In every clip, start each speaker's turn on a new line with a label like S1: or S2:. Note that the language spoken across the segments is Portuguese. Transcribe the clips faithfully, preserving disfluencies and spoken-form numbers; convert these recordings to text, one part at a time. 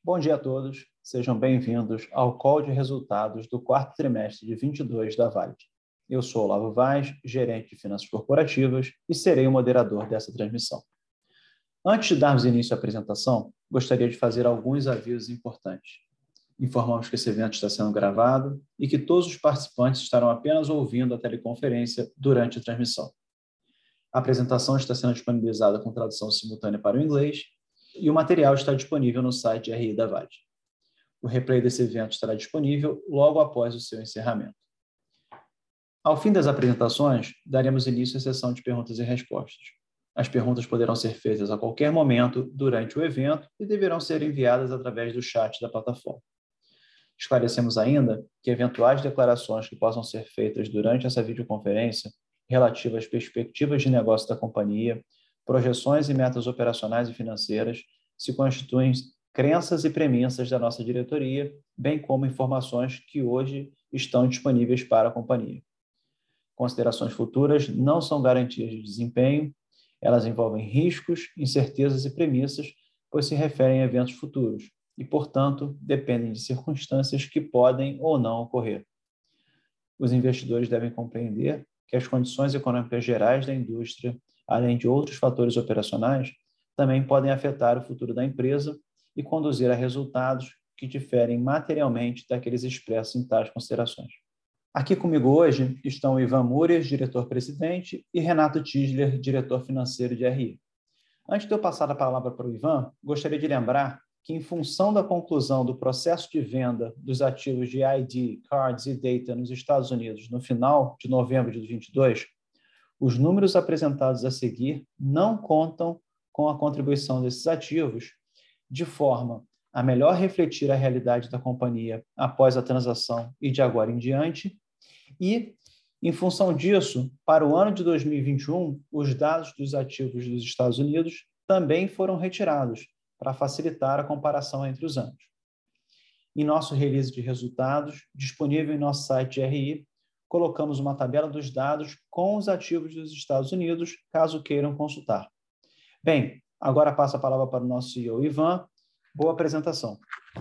S1: Bom dia a todos, sejam bem-vindos ao call de resultados do quarto trimestre de vinte e dois da Valid. Eu sou Olavo Vaz, gerente de finanças corporativas e serei o moderador dessa transmissão. Antes de darmos início à apresentação, gostaria de fazer alguns avisos importantes. Informamos que esse evento está sendo gravado e que todos os participantes estarão apenas ouvindo a teleconferência durante a transmissão. A apresentação está sendo disponibilizada com tradução simultânea para o inglês e o material está disponível no site R I da Valid. O replay desse evento estará disponível logo após o seu encerramento. Ao fim das apresentações, daremos início à sessão de perguntas e respostas. As perguntas poderão ser feitas a qualquer momento durante o evento e deverão ser enviadas através do chat da plataforma. Esclarecemos ainda que eventuais declarações que possam ser feitas durante essa videoconferência relativas às perspectivas de negócio da companhia, projeções e metas operacionais e financeiras se constituem crenças e premissas da nossa diretoria, bem como informações que hoje estão disponíveis para a companhia. Considerações futuras não são garantias de desempenho, elas envolvem riscos, incertezas e premissas, pois se referem a eventos futuros e, portanto, dependem de circunstâncias que podem ou não ocorrer. Os investidores devem compreender que as condições econômicas gerais da indústria, além de outros fatores operacionais, também podem afetar o futuro da empresa e conduzir a resultados que diferem materialmente daqueles expressos em tais considerações. Aqui comigo hoje estão Ivan Murias, diretor-presidente, e Renato Tisler, diretor financeiro de R I. Antes de eu passar a palavra para o Ivan, gostaria de lembrar que, em função da conclusão do processo de venda dos ativos de I D, Cards e Data nos Estados Unidos no final de novembro de vinte e dois, os números apresentados a seguir não contam com a contribuição desses ativos, de forma a melhor refletir a realidade da companhia após a transação e de agora em diante, e, em função disso, para o ano de dois mil e vinte e um, os dados dos ativos dos Estados Unidos também foram retirados, para facilitar a comparação entre os anos. Em nosso release de resultados, disponível em nosso site de R I, colocamos uma tabela dos dados com os ativos dos Estados Unidos, caso queiram consultar. Bem, agora passo a palavra para o nosso C E O, Ivan. Boa apresentação.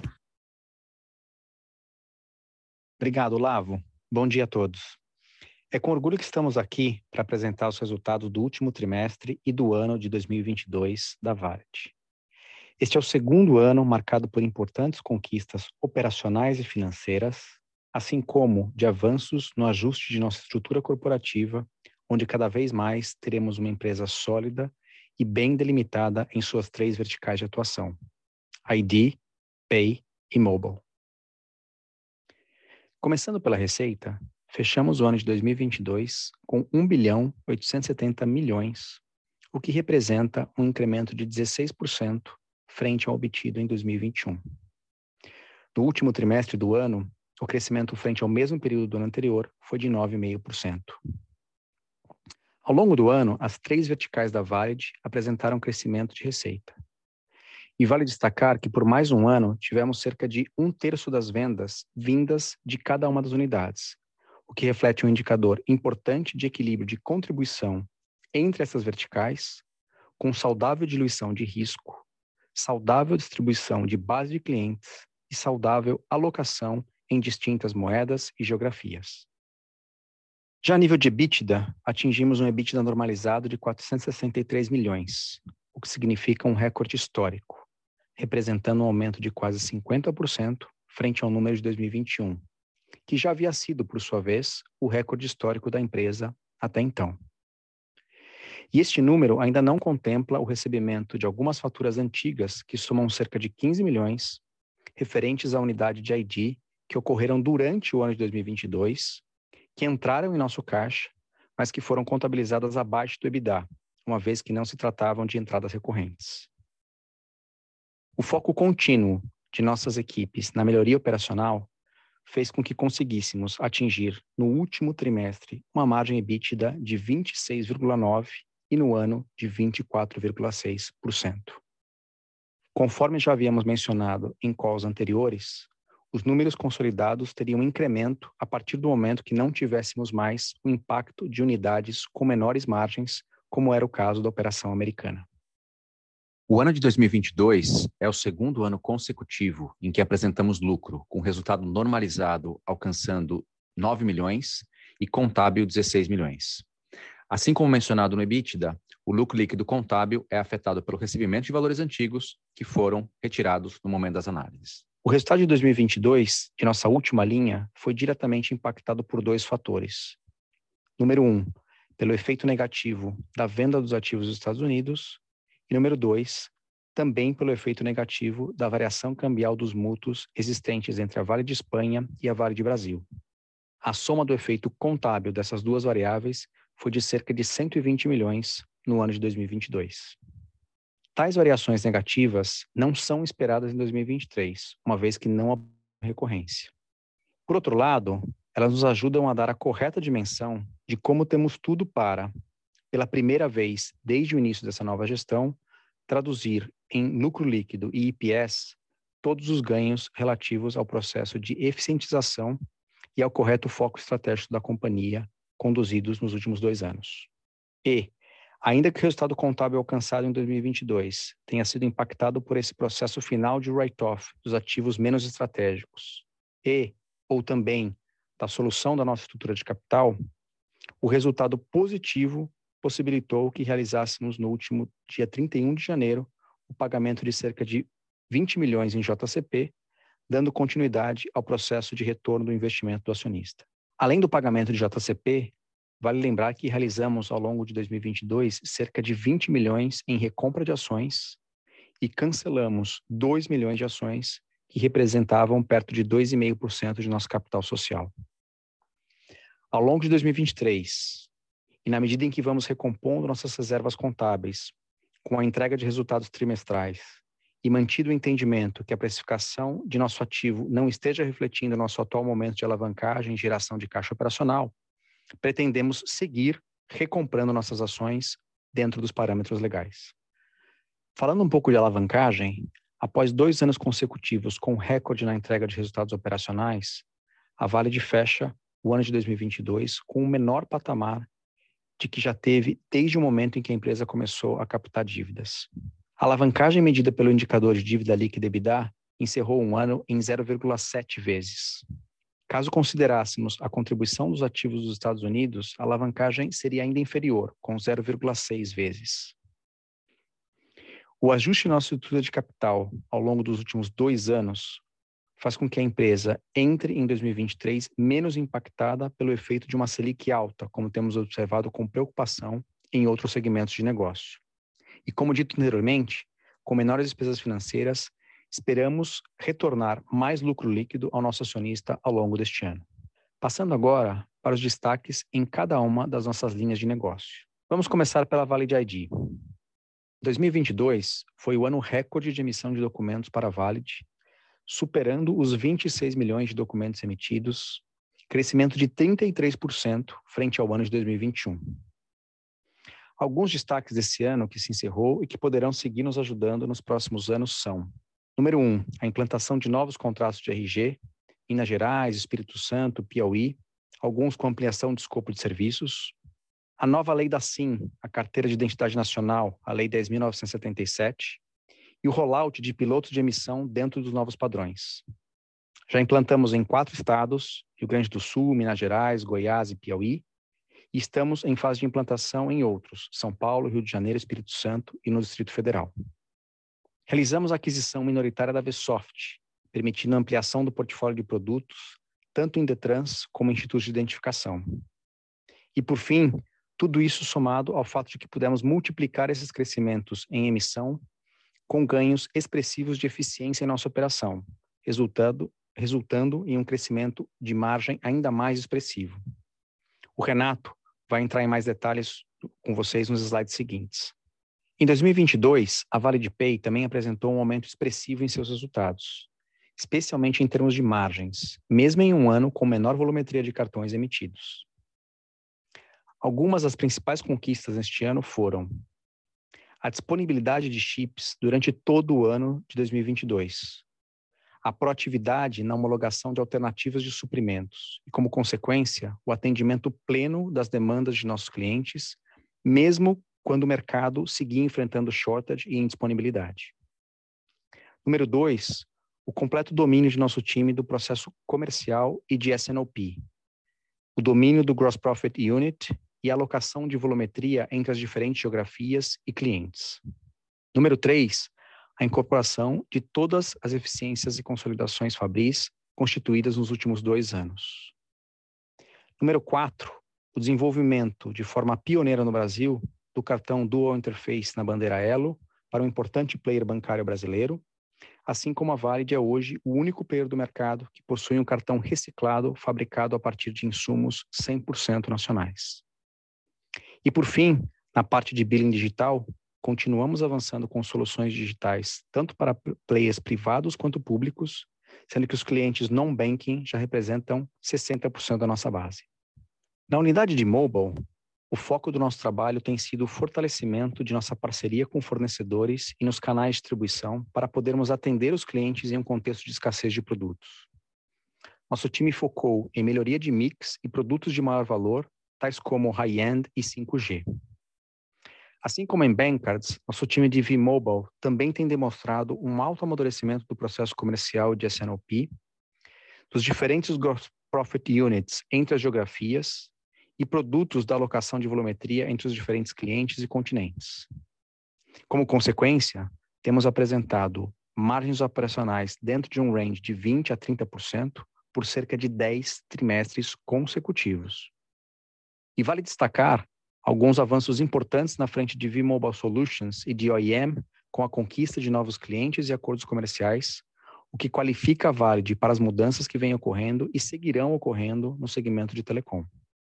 S2: Obrigado, Olavo. Bom dia a todos. É com orgulho que estamos aqui para apresentar os resultados do último trimestre e do ano de dois mil e vinte e dois da Valid. Este é o segundo ano marcado por importantes conquistas operacionais e financeiras, assim como de avanços no ajuste de nossa estrutura corporativa, onde cada vez mais teremos uma empresa sólida e bem delimitada em suas três verticais de atuação: I D, Pay e Mobile. Começando pela receita, fechamos o ano de dois mil e vinte e dois com um bilhão oitocentos e setenta milhões, o que representa um incremento de dezesseis por cento frente ao obtido em dois mil e vinte e um. No último trimestre do ano, o crescimento frente ao mesmo período do ano anterior foi de nove vírgula cinco por cento. Ao longo do ano, as três verticais da Valid apresentaram crescimento de receita. E vale destacar que por mais um ano tivemos cerca de um terço das vendas vindas de cada uma das unidades, o que reflete um indicador importante de equilíbrio de contribuição entre essas verticais, com saudável diluição de risco, saudável distribuição de base de clientes e saudável alocação em distintas moedas e geografias. Já a nível de EBITDA, atingimos um EBITDA normalizado de quatrocentos e sessenta e três milhões, o que significa um recorde histórico, representando um aumento de quase cinquenta por cento frente ao número de dois mil e vinte e um, que já havia sido, por sua vez, o recorde histórico da empresa até então. E este número ainda não contempla o recebimento de algumas faturas antigas que somam cerca de quinze milhões, referentes à unidade de I D que ocorreram durante o ano de dois mil e vinte e dois, que entraram em nosso caixa, mas que foram contabilizadas abaixo do EBITDA, uma vez que não se tratavam de entradas recorrentes. O foco contínuo de nossas equipes na melhoria operacional fez com que conseguíssemos atingir, no último trimestre, uma margem EBITDA de vinte e seis vírgula nove por cento e no ano de vinte e quatro vírgula seis por cento. Conforme já havíamos mencionado em calls anteriores, os números consolidados teriam um incremento a partir do momento que não tivéssemos mais o impacto de unidades com menores margens, como era o caso da operação americana. O ano de dois mil e vinte e dois é o segundo ano consecutivo em que apresentamos lucro, com resultado normalizado alcançando nove milhões e contábil dezesseis milhões. Assim como mencionado no EBITDA, o lucro líquido contábil é afetado pelo recebimento de valores antigos que foram retirados no momento das análises. O resultado de dois mil e vinte e dois, de nossa última linha, foi diretamente impactado por dois fatores. Número um, pelo efeito negativo da venda dos ativos dos Estados Unidos. E número dois, também pelo efeito negativo da variação cambial dos mútuos existentes entre a Vale de Espanha e a Vale de Brasil. A soma do efeito contábil dessas duas variáveis foi de cerca de cento e vinte milhões no ano de dois mil e vinte e dois. Tais variações negativas não são esperadas em dois mil e vinte e três, uma vez que não há recorrência. Por outro lado, elas nos ajudam a dar a correta dimensão de como temos tudo para, pela primeira vez desde o início dessa nova gestão, traduzir em lucro líquido e I P S todos os ganhos relativos ao processo de eficientização e ao correto foco estratégico da companhia conduzidos nos últimos dois anos. E, ainda que o resultado contábil alcançado em dois mil e vinte e dois tenha sido impactado por esse processo final de write-off dos ativos menos estratégicos e, ou também, da solução da nossa estrutura de capital, o resultado positivo possibilitou que realizássemos no último dia trinta e um de janeiro o pagamento de cerca de vinte milhões em J C P, dando continuidade ao processo de retorno do investimento do acionista. Além do pagamento de J C P, vale lembrar que realizamos ao longo de dois mil e vinte e dois cerca de vinte milhões em recompra de ações e cancelamos dois milhões de ações que representavam perto de dois vírgula cinco por cento de nosso capital social. Ao longo de dois mil e vinte e três, e na medida em que vamos recompondo nossas reservas contábeis com a entrega de resultados trimestrais e mantido o entendimento que a precificação de nosso ativo não esteja refletindo nosso atual momento de alavancagem e geração de caixa operacional, pretendemos seguir recomprando nossas ações dentro dos parâmetros legais. Falando um pouco de alavancagem, após dois anos consecutivos com recorde na entrega de resultados operacionais, a Vale fecha o ano de dois mil e vinte e dois com o menor patamar de que já teve desde o momento em que a empresa começou a captar dívidas. A alavancagem medida pelo indicador de dívida líquida EBITDA encerrou um ano em zero vírgula sete vezes. Caso considerássemos a contribuição dos ativos dos Estados Unidos, a alavancagem seria ainda inferior, com zero vírgula seis vezes. O ajuste em nossa estrutura de capital ao longo dos últimos dois anos faz com que a empresa entre em dois mil e vinte e três menos impactada pelo efeito de uma Selic alta, como temos observado com preocupação em outros segmentos de negócio. E como dito anteriormente, com menores despesas financeiras, esperamos retornar mais lucro líquido ao nosso acionista ao longo deste ano. Passando agora para os destaques em cada uma das nossas linhas de negócio. Vamos começar pela Vale I D. dois mil e vinte e dois foi o ano recorde de emissão de documentos para a Valid, superando os vinte e seis milhões de documentos emitidos, crescimento de trinta e três por cento frente ao ano de dois mil e vinte e um. Alguns destaques desse ano que se encerrou e que poderão seguir nos ajudando nos próximos anos são: número um, a implantação de novos contratos de R G, Minas Gerais, Espírito Santo, Piauí, alguns com ampliação de escopo de serviços; a nova lei da SIM, a Carteira de Identidade Nacional, a Lei dez mil novecentos e setenta e sete, e o rollout de pilotos de emissão dentro dos novos padrões. Já implantamos em quatro estados, Rio Grande do Sul, Minas Gerais, Goiás e Piauí, e estamos em fase de implantação em outros, São Paulo, Rio de Janeiro, Espírito Santo e no Distrito Federal. Realizamos a aquisição minoritária da Vsoft, permitindo a ampliação do portfólio de produtos, tanto em Detrans como em institutos de identificação. E, por fim, tudo isso somado ao fato de que pudemos multiplicar esses crescimentos em emissão com ganhos expressivos de eficiência em nossa operação, resultando, resultando em um crescimento de margem ainda mais expressivo. O Renato vai entrar em mais detalhes com vocês nos slides seguintes. Em dois mil e vinte e dois, a ValidatePay também apresentou um aumento expressivo em seus resultados, especialmente em termos de margens, mesmo em um ano com menor volumetria de cartões emitidos. Algumas das principais conquistas neste ano foram a disponibilidade de chips durante todo o ano de dois mil e vinte e dois, a proatividade na homologação de alternativas de suprimentos e, como consequência, o atendimento pleno das demandas de nossos clientes, mesmo quando o mercado seguia enfrentando shortage e indisponibilidade. Número dois, o completo domínio de nosso time do processo comercial e de S and O P, o domínio do Gross Profit Unit e a alocação de volumetria entre as diferentes geografias e clientes. Número três, a incorporação de todas as eficiências e consolidações Fabris constituídas nos últimos dois anos. Número quatro, o desenvolvimento de forma pioneira no Brasil do cartão Dual Interface na bandeira Elo para um importante player bancário brasileiro, assim como a Valid é hoje o único player do mercado que possui um cartão reciclado fabricado a partir de insumos cem por cento nacionais. E por fim, na parte de billing digital, continuamos avançando com soluções digitais tanto para players privados quanto públicos, sendo que os clientes non-banking já representam sessenta por cento da nossa base. Na unidade de mobile, o foco do nosso trabalho tem sido o fortalecimento de nossa parceria com fornecedores e nos canais de distribuição para podermos atender os clientes em um contexto de escassez de produtos. Nosso time focou em melhoria de mix e produtos de maior valor, tais como high-end e cinco G. Assim como em Bankcards, nosso time de V-Mobile também tem demonstrado um alto amadurecimento do processo comercial de S and O P, dos diferentes Gross Profit Units entre as geografias e produtos da alocação de volumetria entre os diferentes clientes e continentes. Como consequência, temos apresentado margens operacionais dentro de um range de vinte a trinta por cento por cerca de dez trimestres consecutivos. E vale destacar alguns avanços importantes na frente de V-Mobile Solutions e de O E M com a conquista de novos clientes e acordos comerciais, o que qualifica a Valid para as mudanças que vêm ocorrendo e seguirão ocorrendo no segmento de telecom.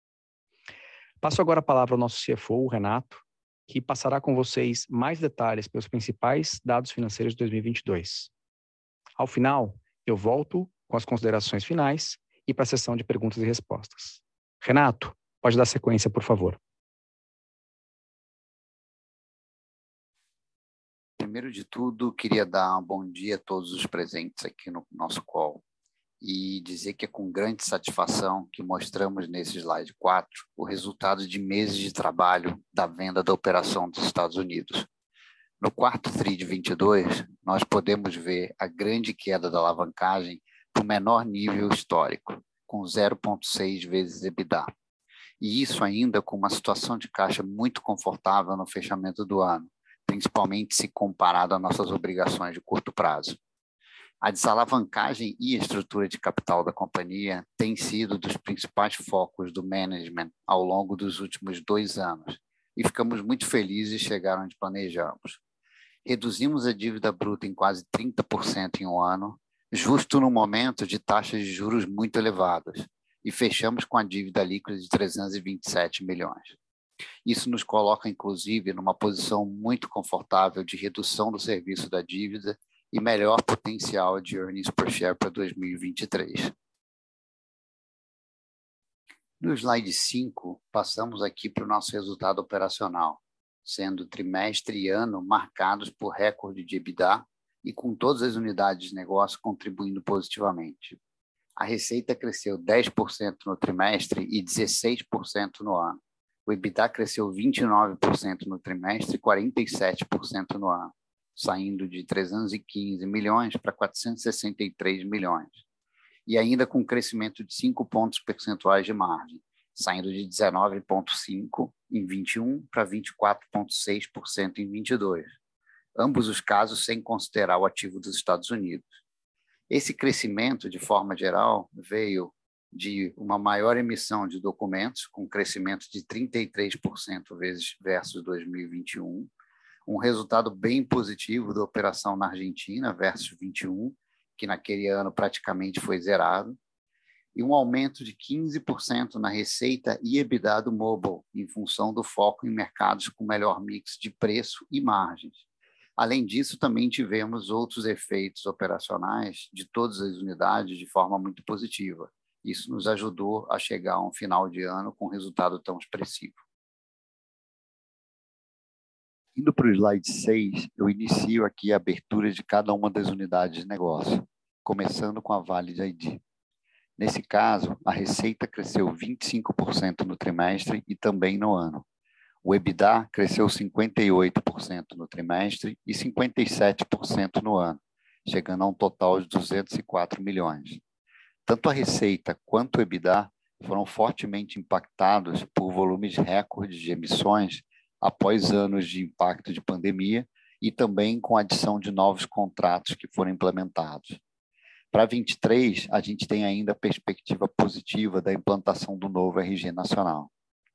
S2: Passo agora a palavra ao nosso C F O, o Renato, que passará com vocês mais detalhes pelos principais dados financeiros de dois mil e vinte e dois. Ao final, eu volto com as considerações finais e para a sessão de perguntas e respostas. Renato, pode dar sequência, por favor.
S3: Primeiro de tudo, queria dar um bom dia a todos os presentes aqui no nosso call e dizer que é com grande satisfação que mostramos nesse slide quatro o resultado de meses de trabalho da venda da operação dos Estados Unidos. No quarto tri de vinte e dois, nós podemos ver a grande queda da alavancagem para o menor nível histórico, com zero vírgula seis vezes EBITDA. E isso ainda com uma situação de caixa muito confortável no fechamento do ano, principalmente se comparado às nossas obrigações de curto prazo. A desalavancagem e a estrutura de capital da companhia tem sido dos principais focos do management ao longo dos últimos dois anos e ficamos muito felizes de chegar onde planejamos. Reduzimos a dívida bruta em quase trinta por cento em um ano, justo no momento de taxas de juros muito elevadas, e fechamos com a dívida líquida de trezentos e vinte e sete milhões. Isso nos coloca, inclusive, numa posição muito confortável de redução do serviço da dívida e melhor potencial de earnings per share para dois mil e vinte e três. No slide cinco, passamos aqui para o nosso resultado operacional, sendo trimestre e ano marcados por recorde de EBITDA e com todas as unidades de negócio contribuindo positivamente. A receita cresceu dez por cento no trimestre e dezesseis por cento no ano. O EBITDA cresceu vinte e nove por cento no trimestre e quarenta e sete por cento no ano, saindo de trezentos e quinze milhões para quatrocentos e sessenta e três milhões. E ainda com crescimento de cinco pontos percentuais de margem, saindo de dezenove vírgula cinco por cento em vinte e um para vinte e quatro vírgula seis por cento em vinte e dois. Ambos os casos sem considerar o ativo dos Estados Unidos. Esse crescimento, de forma geral, veio de uma maior emissão de documentos, com crescimento de trinta e três por cento vezes versus dois mil e vinte e um, um resultado bem positivo da operação na Argentina versus vinte e um, que naquele ano praticamente foi zerado, e um aumento de quinze por cento na receita e EBITDA do mobile, em função do foco em mercados com melhor mix de preço e margens. Além disso, também tivemos outros efeitos operacionais de todas as unidades de forma muito positiva. Isso nos ajudou a chegar a um final de ano com um resultado tão expressivo. Indo para o slide seis, eu inicio aqui a abertura de cada uma das unidades de negócio, começando com a Valid I D. Nesse caso, a receita cresceu vinte e cinco por cento no trimestre e também no ano. O EBITDA cresceu cinquenta e oito por cento no trimestre e cinquenta e sete por cento no ano, chegando a um total de duzentos e quatro milhões. Tanto a receita quanto o EBITDA foram fortemente impactados por volumes recordes de emissões após anos de impacto de pandemia e também com a adição de novos contratos que foram implementados. Para vinte e três, a gente tem ainda a perspectiva positiva da implantação do novo R G nacional.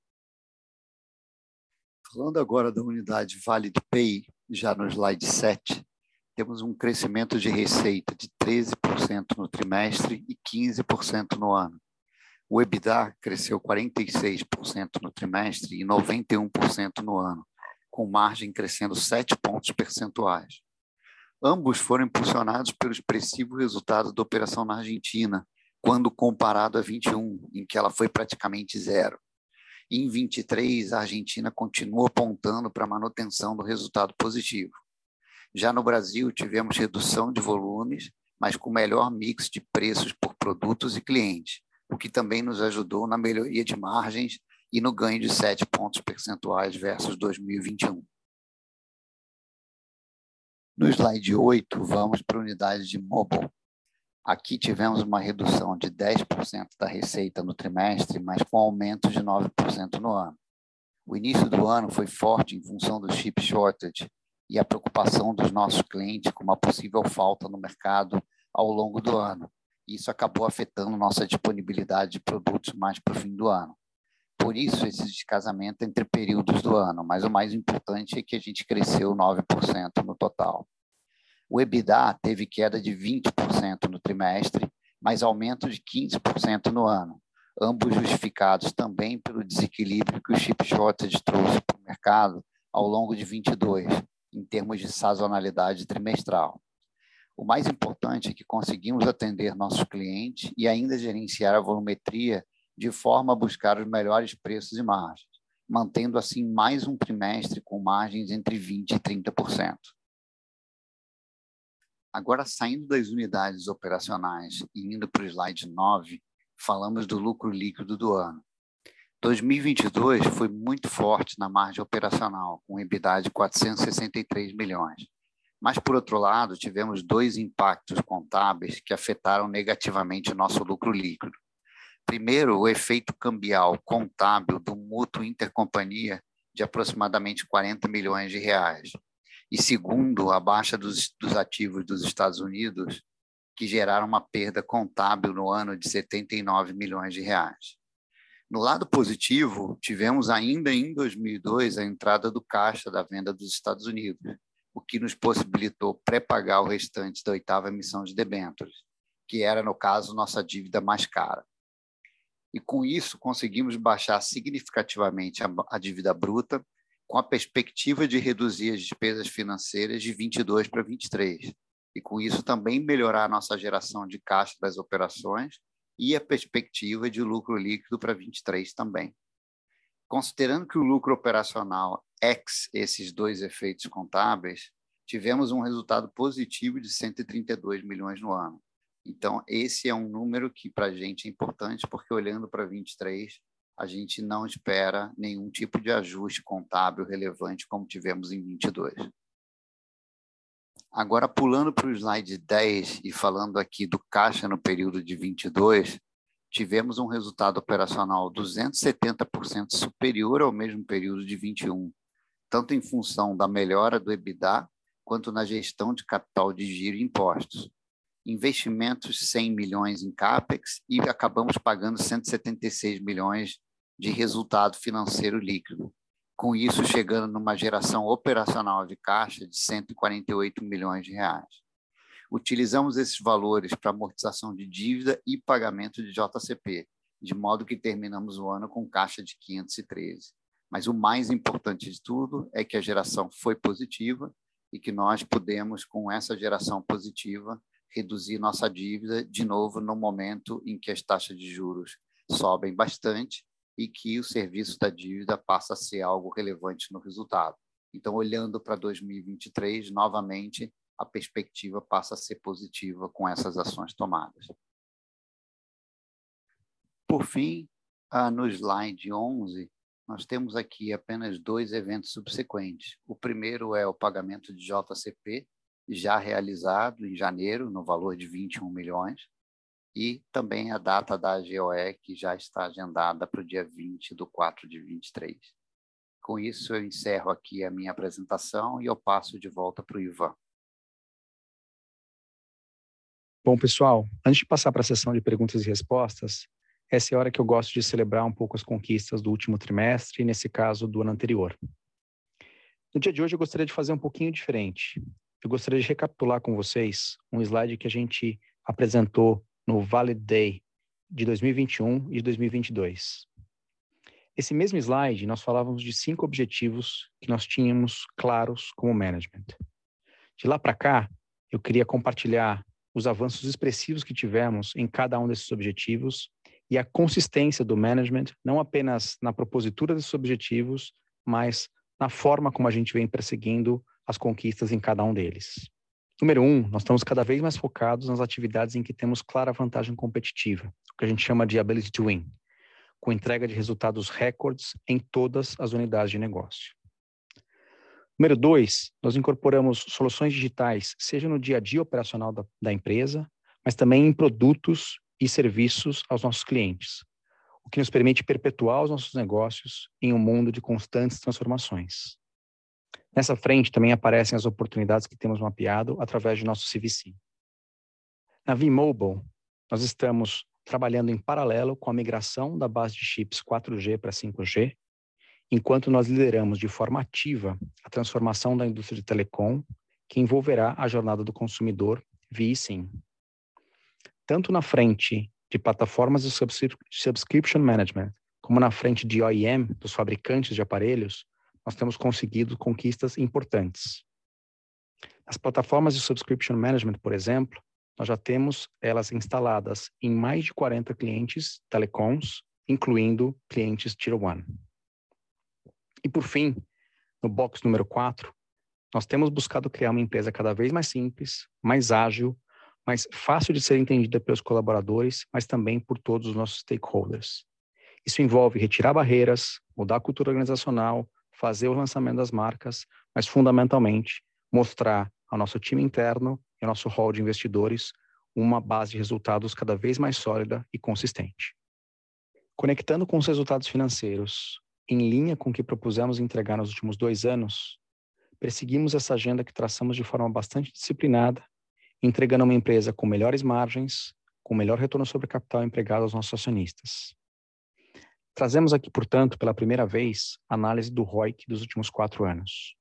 S3: Falando agora da unidade Vale do Pay, já no slide sete, temos um crescimento de receita de treze por cento no trimestre e quinze por cento no ano. O EBITDA cresceu quarenta e seis por cento no trimestre e noventa e um por cento no ano, com margem crescendo sete pontos percentuais. Ambos foram impulsionados pelo expressivo resultado da operação na Argentina, quando comparado a vinte e um, em que ela foi praticamente zero. Em vinte e três, a Argentina continua apontando para a manutenção do resultado positivo. Já no Brasil, tivemos redução de volumes, mas com melhor mix de preços por produtos e clientes, o que também nos ajudou na melhoria de margens e no ganho de sete pontos percentuais versus dois mil e vinte e um. No slide oito, vamos para a unidade de mobile. Aqui tivemos uma redução de dez por cento da receita no trimestre, mas com aumento de nove por cento no ano. O início do ano foi forte em função do chip shortage e a preocupação dos nossos clientes com uma possível falta no mercado ao longo do ano. Isso acabou afetando nossa disponibilidade de produtos mais para o fim do ano. Por isso, esse descasamento entre períodos do ano, mas o mais importante é que a gente cresceu nove por cento no total. O EBITDA teve queda de vinte por cento no trimestre, mas aumento de quinze por cento no ano, ambos justificados também pelo desequilíbrio que o chip shortage trouxe para o mercado ao longo de vinte e dois, em termos de sazonalidade trimestral. O mais importante é que conseguimos atender nossos clientes e ainda gerenciar a volumetria de forma a buscar os melhores preços e margens, mantendo assim mais um trimestre com margens entre vinte por cento e trinta por cento. Agora, saindo das unidades operacionais e indo para o slide nove, falamos do lucro líquido do ano. dois mil e vinte e dois foi muito forte na margem operacional, com EBITDA de quatrocentos e sessenta e três milhões. Mas, por outro lado, tivemos dois impactos contábeis que afetaram negativamente o nosso lucro líquido. Primeiro, o efeito cambial contábil do mútuo intercompanhia de aproximadamente quarenta milhões de reais. E segundo, a baixa dos, dos ativos dos Estados Unidos, que geraram uma perda contábil no ano de setenta e nove milhões de reais. No lado positivo, tivemos ainda em dois mil e dois a entrada do caixa da venda dos Estados Unidos, o que nos possibilitou pré-pagar o restante da oitava emissão de debêntures, que era, no caso, nossa dívida mais cara. E com isso, conseguimos baixar significativamente a, a dívida bruta, com a perspectiva de reduzir as despesas financeiras de vinte e dois para vinte e três, e com isso também melhorar a nossa geração de caixa das operações e a perspectiva de lucro líquido para vinte e três também. Considerando que o lucro operacional ex esses dois efeitos contábeis, tivemos um resultado positivo de cento e trinta e dois milhões no ano. Então, esse é um número que para a gente é importante, porque olhando para vinte e três, a gente não espera nenhum tipo de ajuste contábil relevante como tivemos em vinte e dois. Agora, pulando para o slide dez e falando aqui do caixa no período de vinte e dois, tivemos um resultado operacional duzentos e setenta por cento superior ao mesmo período de vinte e um, tanto em função da melhora do EBITDA, quanto na gestão de capital de giro e impostos. Investimentos cem milhões em CAPEX e acabamos pagando cento e setenta e seis milhões de resultado financeiro líquido. Com isso, chegando numa geração operacional de caixa de cento e quarenta e oito milhões de reais. Utilizamos esses valores para amortização de dívida e pagamento de J C P, de modo que terminamos o ano com caixa de quinhentos e treze. Mas o mais importante de tudo é que a geração foi positiva e que nós pudemos, com essa geração positiva, reduzir nossa dívida, de novo, no momento em que as taxas de juros sobem bastante e que o serviço da dívida passa a ser algo relevante no resultado. Então, olhando para dois mil e vinte e três, novamente, a perspectiva passa a ser positiva com essas ações tomadas. Por fim, no slide onze, nós temos aqui apenas dois eventos subsequentes. O primeiro é o pagamento de J C P, já realizado em janeiro, no valor de vinte e um milhões, e também a data da A G O E, que já está agendada para o dia vinte de quatro de vinte e três. Com isso, eu encerro aqui a minha apresentação e eu passo de volta para o Ivan.
S2: Bom, pessoal, antes de passar para a sessão de perguntas e respostas, essa é a hora que eu gosto de celebrar um pouco as conquistas do último trimestre, e nesse caso, do ano anterior. No dia de hoje, eu gostaria de fazer um pouquinho diferente. Eu gostaria de recapitular com vocês um slide que a gente apresentou no Valid Day de dois mil e vinte e um e de dois mil e vinte e dois. Esse mesmo slide, nós falávamos de cinco objetivos que nós tínhamos claros como management. De lá para cá, eu queria compartilhar os avanços expressivos que tivemos em cada um desses objetivos e a consistência do management, não apenas na propositura desses objetivos, mas na forma como a gente vem perseguindo as conquistas em cada um deles. Número um, nós estamos cada vez mais focados nas atividades em que temos clara vantagem competitiva, o que a gente chama de ability to win, com entrega de resultados recordes em todas as unidades de negócio. Número dois, nós incorporamos soluções digitais, seja no dia a dia operacional da, da empresa, mas também em produtos e serviços aos nossos clientes, o que nos permite perpetuar os nossos negócios em um mundo de constantes transformações. Nessa frente também aparecem as oportunidades que temos mapeado através de nosso C V C. Na V-Mobile, nós estamos trabalhando em paralelo com a migração da base de chips quatro G para cinco G, enquanto nós lideramos de forma ativa a transformação da indústria de telecom, que envolverá a jornada do consumidor via eSIM. Tanto na frente de plataformas de subscription management, como na frente de O E M, dos fabricantes de aparelhos, nós temos conseguido conquistas importantes. As plataformas de subscription management, por exemplo, nós já temos elas instaladas em mais de quarenta clientes telecoms, incluindo clientes Tier um. E por fim, no box número quatro, nós temos buscado criar uma empresa cada vez mais simples, mais ágil, mais fácil de ser entendida pelos colaboradores, mas também por todos os nossos stakeholders. Isso envolve retirar barreiras, mudar a cultura organizacional, fazer o lançamento das marcas, mas fundamentalmente mostrar ao nosso time interno e ao nosso hall de investidores uma base de resultados cada vez mais sólida e consistente. Conectando com os resultados financeiros, em linha com o que propusemos entregar nos últimos dois anos, perseguimos essa agenda que traçamos de forma bastante disciplinada, entregando uma empresa com melhores margens, com melhor retorno sobre capital empregado aos nossos acionistas. Trazemos aqui, portanto, pela primeira vez, a análise do R O I C dos últimos quatro anos.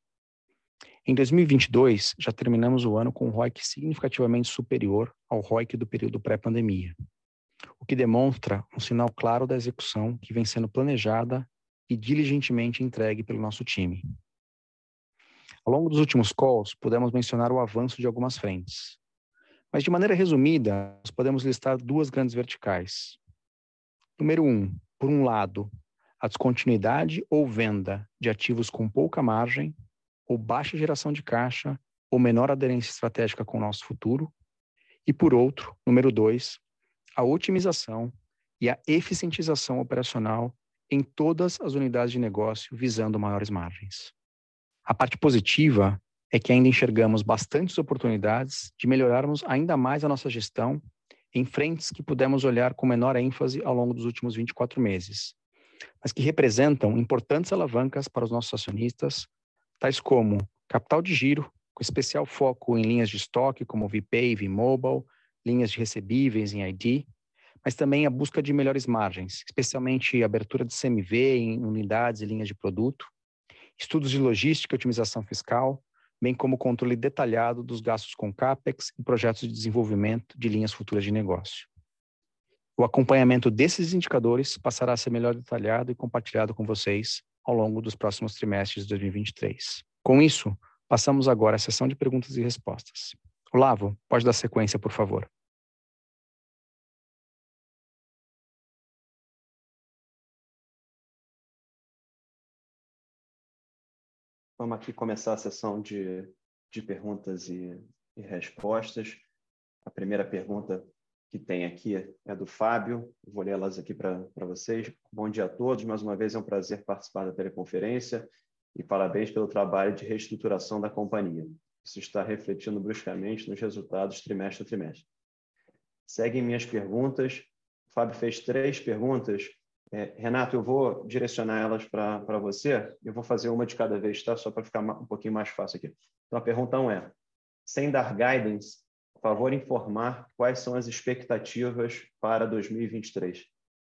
S2: Em dois mil e vinte e dois, já terminamos o ano com um R O I C significativamente superior ao R O I C do período pré-pandemia, o que demonstra um sinal claro da execução que vem sendo planejada e diligentemente entregue pelo nosso time. Ao longo dos últimos calls, pudemos mencionar o avanço de algumas frentes. Mas, de maneira resumida, nós podemos listar duas grandes verticais. Número um, por um lado, a descontinuidade ou venda de ativos com pouca margem, ou baixa geração de caixa, ou menor aderência estratégica com o nosso futuro. E, por outro, número dois, a otimização e a eficientização operacional em todas as unidades de negócio, visando maiores margens. A parte positiva é que ainda enxergamos bastantes oportunidades de melhorarmos ainda mais a nossa gestão em frentes que pudemos olhar com menor ênfase ao longo dos últimos vinte e quatro meses, mas que representam importantes alavancas para os nossos acionistas, tais como capital de giro, com especial foco em linhas de estoque como VPay e V-Mobile, linhas de recebíveis em I D, mas também a busca de melhores margens, especialmente a abertura de C M V em unidades e linhas de produto, estudos de logística e otimização fiscal, bem como o controle detalhado dos gastos com CAPEX e projetos de desenvolvimento de linhas futuras de negócio. O acompanhamento desses indicadores passará a ser melhor detalhado e compartilhado com vocês ao longo dos próximos trimestres de dois mil e vinte e três. Com isso, passamos agora à sessão de perguntas e respostas. Olavo, pode dar sequência, por favor.
S1: Vamos aqui começar a sessão de, de perguntas e, e respostas. A primeira pergunta que tem aqui é do Fábio, vou lê-las aqui para vocês. Bom dia a todos, mais uma vez é um prazer participar da teleconferência e parabéns pelo trabalho de reestruturação da companhia. Isso está refletindo bruscamente nos resultados trimestre a trimestre. Seguem minhas perguntas. O Fábio fez três perguntas. É, Renato, eu vou direcionar elas para você. Eu vou fazer uma de cada vez, tá? Só para ficar um pouquinho mais fácil aqui. Então, a pergunta um é, sem dar guidance, por favor, informar quais são as expectativas para dois mil e vinte e três.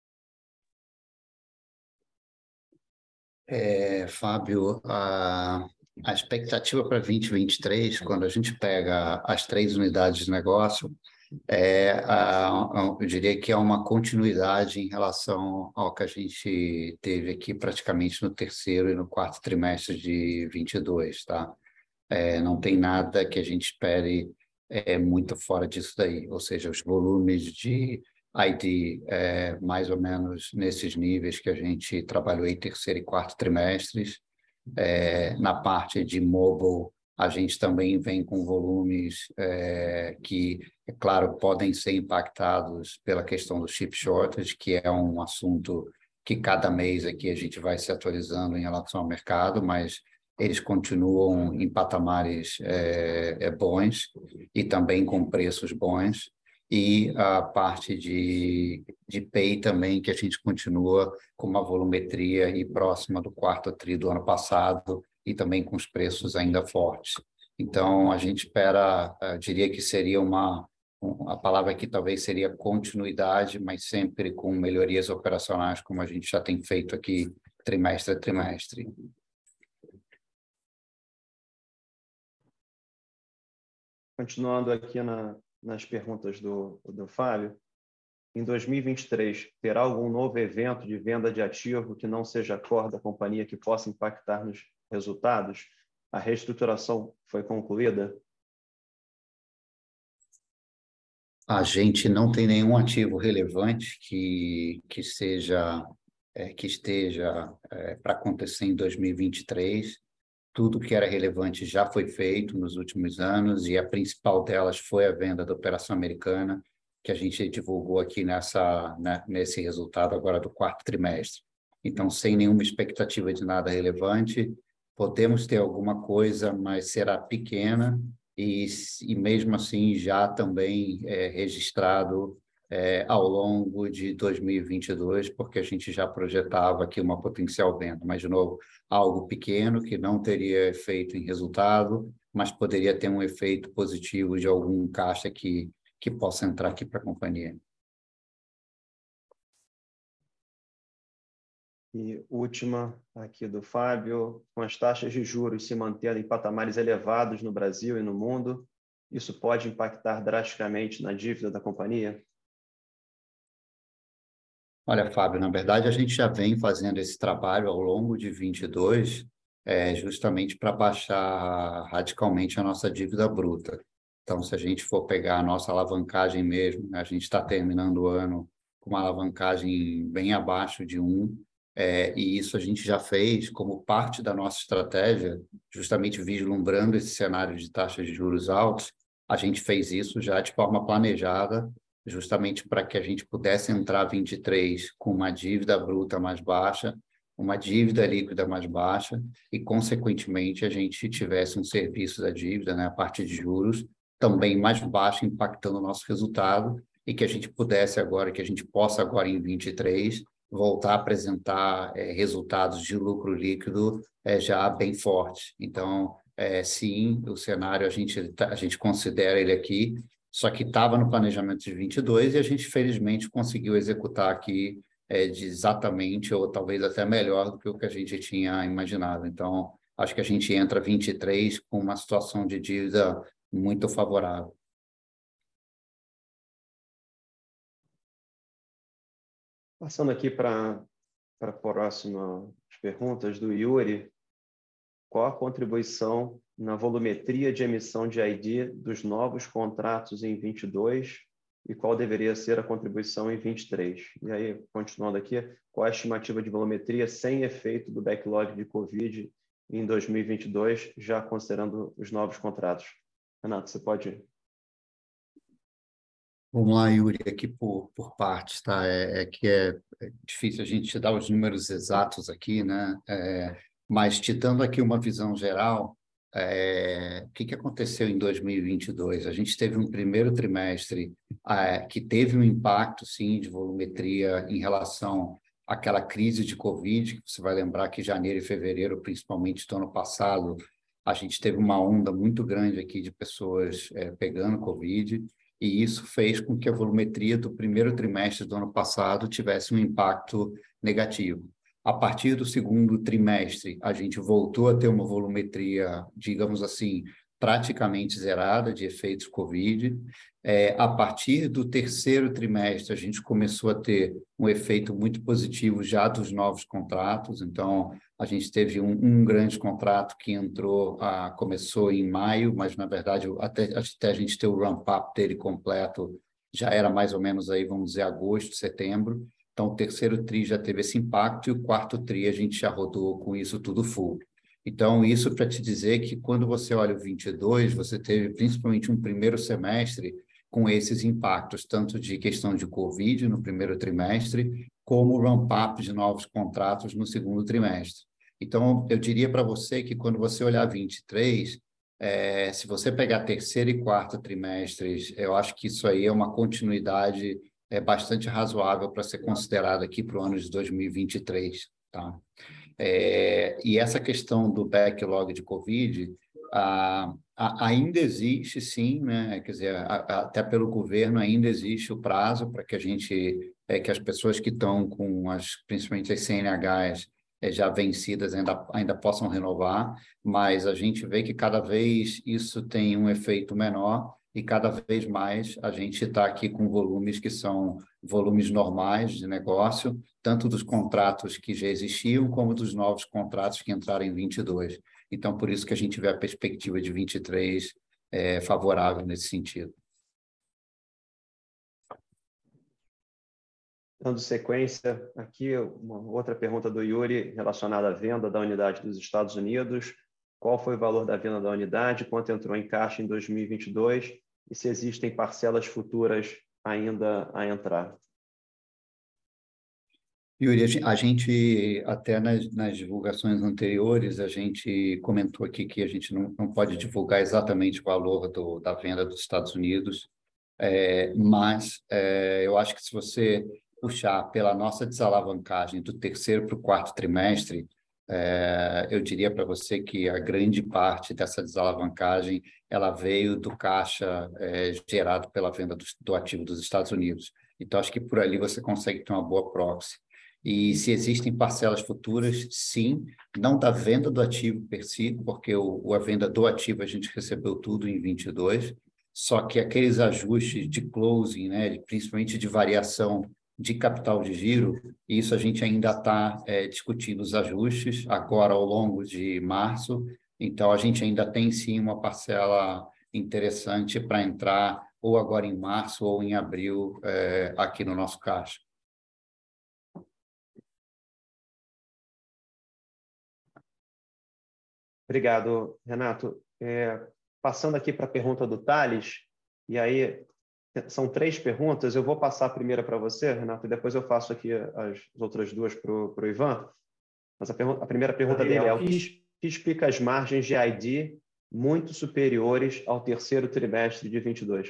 S3: É, Fábio, a, a expectativa para dois mil e vinte e três, quando a gente pega as três unidades de negócio, é, a, eu diria que é uma continuidade em relação ao que a gente teve aqui praticamente no terceiro e no quarto trimestre de vinte e dois, tá? É, não tem nada que a gente espere é, muito fora disso daí, ou seja, os volumes de I D é, mais ou menos nesses níveis que a gente trabalhou em terceiro e quarto trimestres. É, na parte de mobile, a gente também vem com volumes é, que, é claro, podem ser impactados pela questão do chip shortage, que é um assunto que cada mês aqui a gente vai se atualizando em relação ao mercado, mas eles continuam em patamares é, é, bons e também com preços bons. E a parte de, de Pay também, que a gente continua com uma volumetria aí próxima do quarto tri do ano passado e também com os preços ainda fortes. Então, a gente espera, eu diria que seria uma, a palavra aqui talvez seria continuidade, mas sempre com melhorias operacionais, como a gente já tem feito aqui trimestre a trimestre.
S1: Continuando aqui na, nas perguntas do, do Fábio, em dois mil e vinte e três, terá algum novo evento de venda de ativo que não seja core da companhia que possa impactar nos resultados? A reestruturação foi concluída?
S3: A gente não tem nenhum ativo relevante que, que, seja, é, que esteja é, para acontecer em dois mil e vinte e três. Tudo que era relevante já foi feito nos últimos anos e a principal delas foi a venda da Operação Americana, que a gente divulgou aqui nessa, né, nesse resultado agora do quarto trimestre. Então, sem nenhuma expectativa de nada relevante, podemos ter alguma coisa, mas será pequena e, e mesmo assim já também é, registrado É, ao longo de dois mil e vinte e dois, porque a gente já projetava aqui uma potencial venda, mas, de novo, algo pequeno que não teria efeito em resultado, mas poderia ter um efeito positivo de algum caixa que, que possa entrar aqui para a companhia.
S1: E última aqui do Fábio, com as taxas de juros se mantendo em patamares elevados no Brasil e no mundo, isso pode impactar drasticamente na dívida da companhia?
S3: Olha, Fábio, na verdade, a gente já vem fazendo esse trabalho ao longo de vinte e dois, é, justamente para baixar radicalmente a nossa dívida bruta. Então, se a gente for pegar a nossa alavancagem mesmo, a gente está terminando o ano com uma alavancagem bem abaixo de um, é, e isso a gente já fez como parte da nossa estratégia, justamente vislumbrando esse cenário de taxas de juros altos. A gente fez isso já de forma planejada, justamente para que a gente pudesse entrar vinte e três com uma dívida bruta mais baixa, uma dívida líquida mais baixa e, consequentemente, a gente tivesse um serviço da dívida, né, a parte de juros, também mais baixo, impactando o nosso resultado e que a gente pudesse agora, que a gente possa agora em vinte e três voltar a apresentar é, resultados de lucro líquido é, já bem fortes. Então, é, sim, o cenário a gente, a gente considera ele aqui, só que estava no planejamento de vinte e dois e a gente, felizmente, conseguiu executar aqui é, de exatamente, ou talvez até melhor do que o que a gente tinha imaginado. Então, acho que a gente entra vinte e três com uma situação de dívida muito favorável.
S1: Passando aqui para a próxima perguntas do Yuri, qual a contribuição na volumetria de emissão de I D dos novos contratos em vinte e dois e qual deveria ser a contribuição em vinte e três? E aí, continuando aqui, qual a estimativa de volumetria sem efeito do backlog de Covid em dois mil e vinte e dois, já considerando os novos contratos? Renato, você pode
S3: Vamos lá, Yuri, aqui por, por partes, tá? É, é que é, é difícil a gente dar os números exatos aqui, né? É, mas te dando aqui uma visão geral, é, o que, que aconteceu em dois mil e vinte e dois? A gente teve um primeiro trimestre é, que teve um impacto, sim, de volumetria em relação àquela crise de Covid, que você vai lembrar que janeiro e fevereiro, principalmente do ano passado, a gente teve uma onda muito grande aqui de pessoas é, pegando Covid, e isso fez com que a volumetria do primeiro trimestre do ano passado tivesse um impacto negativo. A partir do segundo trimestre, a gente voltou a ter uma volumetria, digamos assim, praticamente zerada de efeitos Covid. É, a partir do terceiro trimestre, a gente começou a ter um efeito muito positivo já dos novos contratos. Então, a gente teve um, um grande contrato que entrou, ah, começou em maio, mas, na verdade, até, até a gente ter o ramp-up dele completo, já era mais ou menos aí, vamos dizer, agosto, setembro. Então, o terceiro tri já teve esse impacto e o quarto tri a gente já rodou com isso tudo full. Então, isso para te dizer que quando você olha o vinte e dois, você teve principalmente um primeiro semestre com esses impactos, tanto de questão de Covid no primeiro trimestre, como o ramp-up de novos contratos no segundo trimestre. Então, eu diria para você que quando você olhar vinte e três, é, se você pegar terceiro e quarto trimestres, eu acho que isso aí é uma continuidade é bastante razoável para ser considerado aqui para o ano de dois mil e vinte e três, tá? É, e essa questão do backlog de Covid, a, a, ainda existe, sim, né? Quer dizer, a, a, até pelo governo ainda existe o prazo para que a gente, é, que as pessoas que estão com as, principalmente as C N Hs é, já vencidas ainda, ainda possam renovar, mas a gente vê que cada vez isso tem um efeito menor e cada vez mais a gente está aqui com volumes que são volumes normais de negócio, tanto dos contratos que já existiam, como dos novos contratos que entraram em vinte e dois. Então, por isso que a gente vê a perspectiva de vinte e três é, favorável nesse sentido.
S4: Dando sequência, aqui uma outra pergunta do Yuri relacionada à venda da unidade dos Estados Unidos. Qual foi o valor da venda da unidade, quanto entrou em caixa em dois mil e vinte e dois e se existem parcelas futuras ainda a entrar?
S3: Yuri, a gente, até nas, nas divulgações anteriores, a gente comentou aqui que a gente não, não pode divulgar exatamente o valor do, da venda dos Estados Unidos, é, mas é, eu acho que se você puxar pela nossa desalavancagem do terceiro para o quarto trimestre, é, eu diria para você que a grande parte dessa desalavancagem ela veio do caixa é, gerado pela venda do, do ativo dos Estados Unidos. Então, acho que por ali você consegue ter uma boa proxy. E se existem parcelas futuras, sim, não da venda do ativo per si, porque o, a venda do ativo a gente recebeu tudo em vinte e dois, só que aqueles ajustes de closing, né, principalmente de variação de capital de giro, isso a gente ainda está é, discutindo os ajustes agora ao longo de março, então a gente ainda tem sim uma parcela interessante para entrar ou agora em março ou em abril é, aqui no nosso caixa.
S4: Obrigado, Renato. É, passando aqui para a pergunta do Thales, e aí são três perguntas, eu vou passar a primeira para você, Renato, e depois eu faço aqui as outras duas para o Ivan. Mas a, a primeira pergunta dele é o que, que explica as margens de I D muito superiores ao terceiro trimestre de vinte e dois?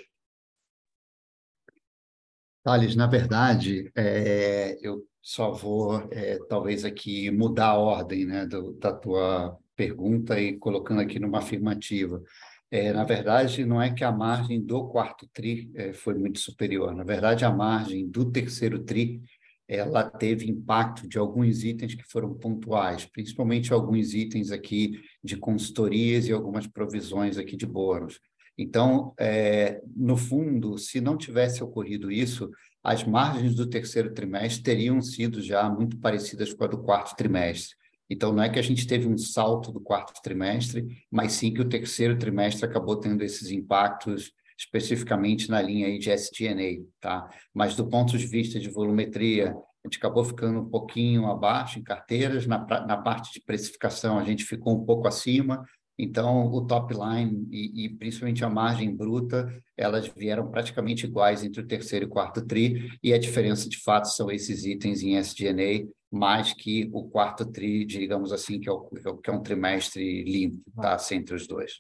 S3: Thales, na verdade, é, eu só vou, é, talvez aqui, mudar a ordem, né, do, da tua pergunta e colocando aqui numa afirmativa. É, na verdade, não é que a margem do quarto tri é, foi muito superior. Na verdade, a margem do terceiro tri, ela teve impacto de alguns itens que foram pontuais, principalmente alguns itens aqui de consultorias e algumas provisões aqui de bônus. Então, é, no fundo, se não tivesse ocorrido isso, as margens do terceiro trimestre teriam sido já muito parecidas com a do quarto trimestre. Então, não é que a gente teve um salto do quarto trimestre, mas sim que o terceiro trimestre acabou tendo esses impactos especificamente na linha aí de S G and A, tá? Mas do ponto de vista de volumetria, a gente acabou ficando um pouquinho abaixo em carteiras, na, na parte de precificação a gente ficou um pouco acima, Então, o top line e, e principalmente a margem bruta, elas vieram praticamente iguais entre o terceiro e o quarto tri, e a diferença, de fato, são esses itens em S G and A, mais que o quarto tri, digamos assim, que é, o, que é um trimestre limpo, tá? Entre os dois.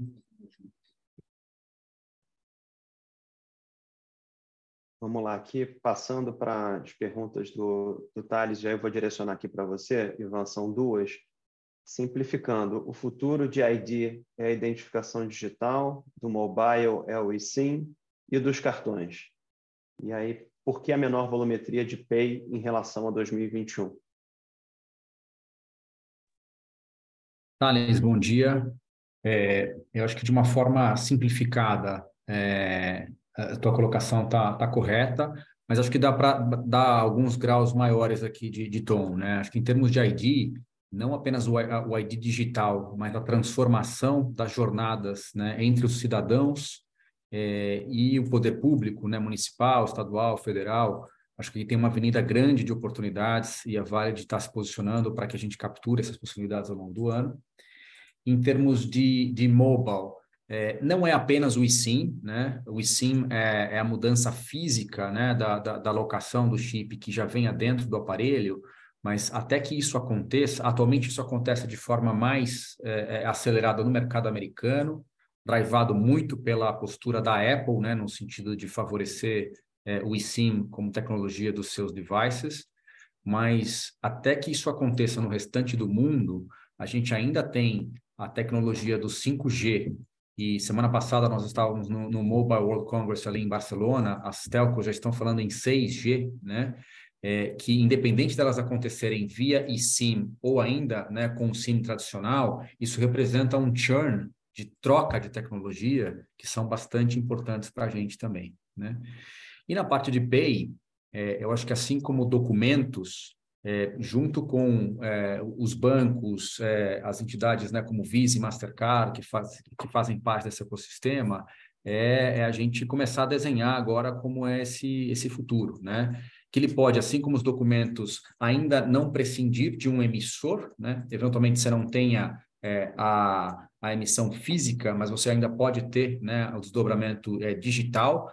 S4: Vamos lá, aqui, passando para as perguntas do, do Thales, já eu vou direcionar aqui para você, Ivan, são duas. Simplificando, o futuro de I D é a identificação digital, do mobile é o eSIM e dos cartões. E aí, por que a menor volumetria de Pay em relação a dois mil e vinte e um?
S5: Thales, bom dia. É, eu acho que de uma forma simplificada, é, a tua colocação está tá correta, mas acho que dá para dar alguns graus maiores aqui de, de tom, né? Acho que em termos de I D, não apenas o, o I D digital, mas a transformação das jornadas, né, entre os cidadãos é, e o poder público, né, municipal, estadual, federal. Acho que tem uma avenida grande de oportunidades e a Valid está se posicionando para que a gente capture essas possibilidades ao longo do ano. Em termos de, de mobile, é, não é apenas o eSIM, né? O eSIM é, é a mudança física, né, da, da, da locação do chip que já venha dentro do aparelho, mas até que isso aconteça, atualmente isso acontece de forma mais é, acelerada no mercado americano, drivado muito pela postura da Apple, né, no sentido de favorecer é, o eSIM como tecnologia dos seus devices, mas até que isso aconteça no restante do mundo, a gente ainda tem a tecnologia do cinco G, e semana passada nós estávamos no, no Mobile World Congress ali em Barcelona, as telcos já estão falando em seis G, né? É, que independente delas acontecerem via eSIM ou ainda, né, com o SIM tradicional, isso representa um churn de troca de tecnologia que são bastante importantes para a gente também, né? E na parte de Pay, é, eu acho que assim como documentos, é, junto com é, os bancos, é, as entidades, né, como Visa e Mastercard, que, faz, que fazem parte desse ecossistema, é, é a gente começar a desenhar agora como é esse, esse futuro, né? Que ele pode, assim como os documentos, ainda não prescindir de um emissor, né? Eventualmente você não tenha é, a, a emissão física, mas você ainda pode ter, né, o desdobramento é, digital.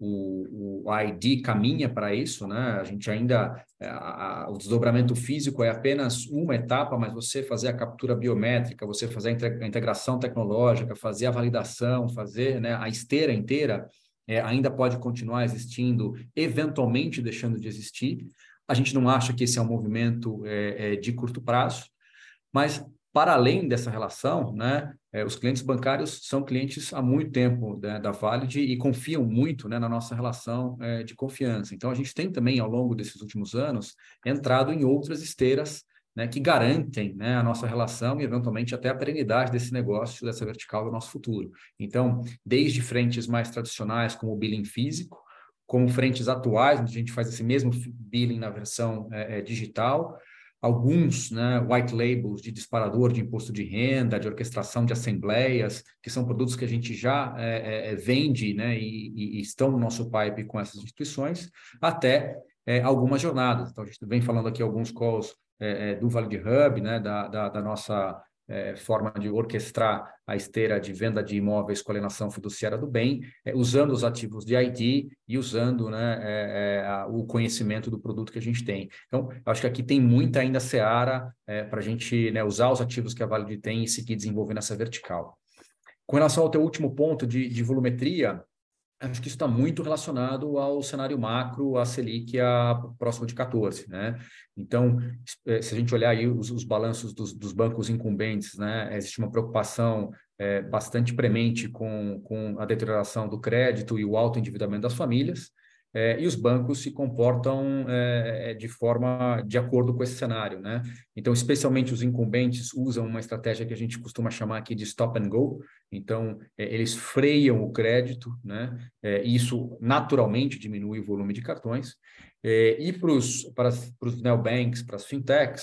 S5: O, o I D caminha para isso, né? A gente ainda, a, a, o desdobramento físico é apenas uma etapa, mas você fazer a captura biométrica, você fazer a integração tecnológica, fazer a validação, fazer, né, a esteira inteira, é, ainda pode continuar existindo, eventualmente deixando de existir. A gente não acha que esse é um movimento é, é, de curto prazo, mas para além dessa relação, né, eh, os clientes bancários são clientes há muito tempo, né, da Valid e confiam muito, né, na nossa relação eh, de confiança. Então, a gente tem também, ao longo desses últimos anos, entrado em outras esteiras, né, que garantem, né, a nossa relação e, eventualmente, até a perenidade desse negócio, dessa vertical do nosso futuro. Então, desde frentes mais tradicionais, como o billing físico, como frentes atuais, onde a gente faz esse mesmo billing na versão eh, digital, alguns, né, white labels de disparador de imposto de renda, de orquestração de assembleias, que são produtos que a gente já é, é, vende, né, e, e estão no nosso pipe com essas instituições, até é, algumas jornadas. Então, a gente vem falando aqui alguns calls é, do Valid Hub, né, da, da, da nossa é, forma de orquestrar a esteira de venda de imóveis com alienação fiduciária do bem, é, usando os ativos de I D e usando, né, é, é, o conhecimento do produto que a gente tem. Então, eu acho que aqui tem muita ainda seara é, para a gente, né, usar os ativos que a Valid tem e seguir desenvolvendo essa vertical. Com relação ao teu último ponto de, de volumetria, acho que isso está muito relacionado ao cenário macro, a Selic a próximo de quatorze, né? Então, se a gente olhar aí os, os balanços dos, dos bancos incumbentes, né, existe uma preocupação é, bastante premente com, com a deterioração do crédito e o alto endividamento das famílias, é, e os bancos se comportam é, de forma de acordo com esse cenário, né? Então, especialmente os incumbentes usam uma estratégia que a gente costuma chamar aqui de stop and go. Então, é, eles freiam o crédito, né? É, isso naturalmente diminui o volume de cartões. É, e pros, para, para os neobanks, para as fintechs,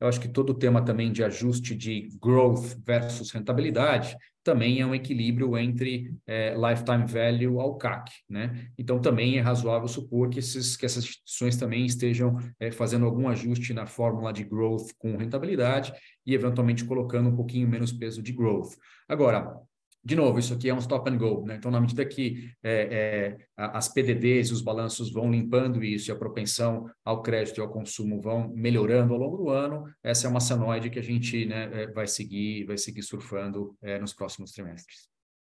S5: eu acho que todo o tema também de ajuste de growth versus rentabilidade também é um equilíbrio entre é, lifetime value ao C A C, né? Então, também é razoável supor que, esses, que essas instituições também estejam é, fazendo algum ajuste na fórmula de growth com rentabilidade e, eventualmente, colocando um pouquinho menos peso de growth. Agora, de novo, isso aqui é um stop and go, né? Então, na medida que é, é, as P D Ds e os balanços vão limpando isso e a propensão ao crédito e ao consumo vão melhorando ao longo do ano, essa é uma senoide que a gente, né, vai seguir, vai seguir surfando é, nos próximos trimestres.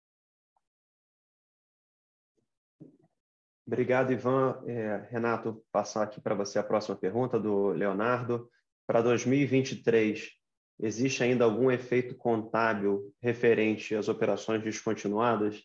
S4: Obrigado, Ivan. É, Renato, passar aqui para você a próxima pergunta do Leonardo. Para dois mil e vinte e três, existe ainda algum efeito contábil referente às operações descontinuadas?